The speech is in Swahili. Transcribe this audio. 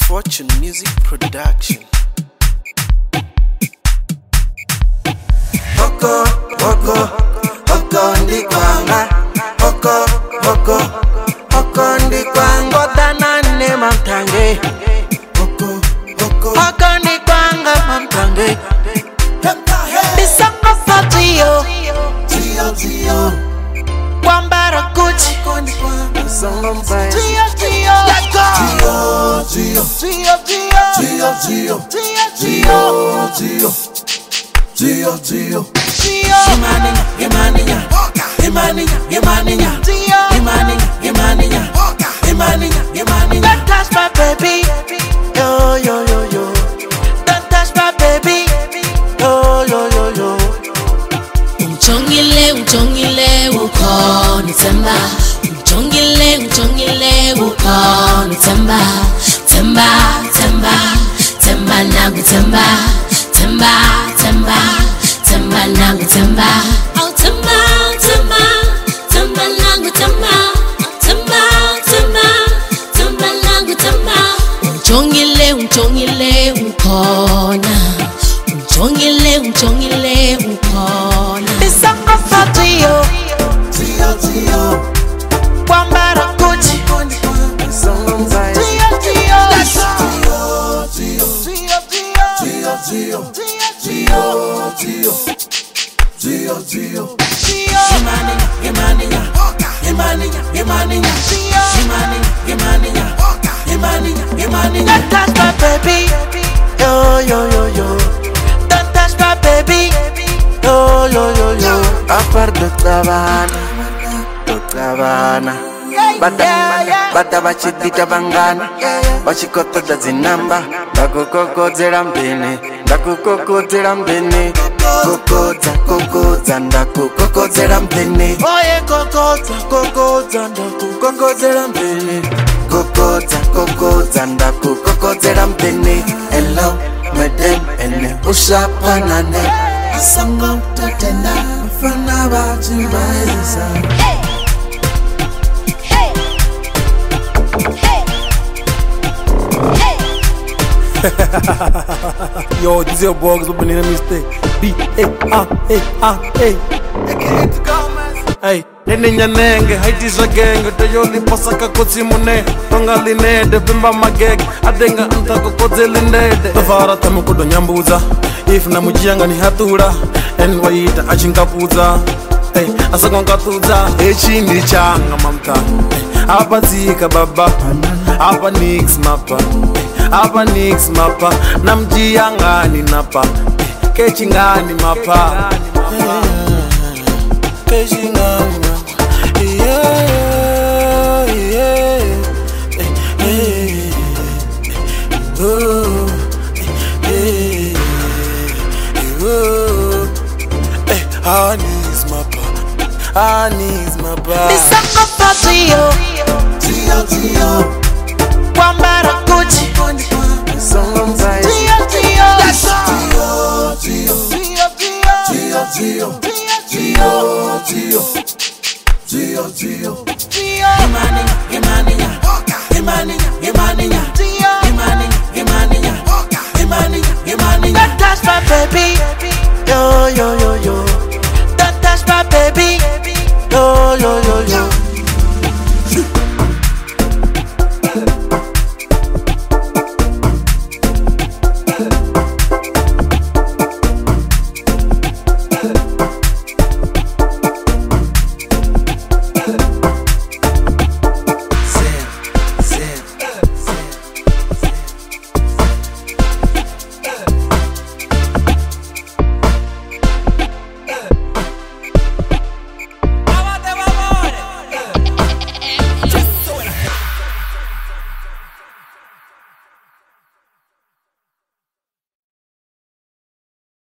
Fortune Music Production. Hoko, hoko, hoko ndi kwanga. Hoko, hoko, hoko ndi kwanga. Danane mamtange. Hoko, hoko, Hoko ndi kwanga mamtange. Bisanga fatio. Tio, tio. Kwambara kuchi. Songo mbaya. Tio, tio. Let's go. Tio, tio. Tio, tio. Tio, tio. Tio, tio. Tio, tio. Tio. Imaninya. Don't touch my baby. Yo, yo, yo, yo. Don't touch my baby. Yo, yo, yo, yo. Umchongile uko nitamba. Umchongile uko nitamba. Temba nangu temba. Temba nangu temba. Oh temba nangu temba. Temba nangu temba. Umchongile ukona. Umchongile ukona. Bisanga fatio. Tio, tio. Kwambara kuchi. Songo mbaya. Tio, tio. Let's go. Tio, Tio, tio. tio. Tio. Don't touch my baby. Yo, yo, yo, yo. Don't touch my baby. Yo, yo, yo, yo. Apar do tabana. Bata bachidita bangana. Bachikoto da zinamba. Ndakukokodzera mbene. Kokodza ndakukokodzera mbene. Oye, kokota, Kukokodzera mbene. Kokodza ndakukokodzera mbene. Hello, madam, ene ushapanane. Asango tatena, mfana bachimbaisa. Yo, this is your boy, what's up in the mistake? B-A-R-A-R-A. Hey, nene nyanenge, haitisha genge. Toyoli pasaka kutsi mune. Tonga linede, bimba magege. Adenga antako kodze lindede. Tafara tamu kudo nyambuza. If na mujiyanga ni hatura. NYita achinkapuza. Hey, asakonkatuza. Echi ni changa mamta. Apa zika baba. Apa nix mapa. Apa nix mapa. Namjiyangani napa. Kechingani mapa. Kechingani mapa. I need my bar. Bisanga fatio. Tio. Kwambara kuchi. Songo mbaya. Tio. Let's go. Tio. Tio. Tio. Tio.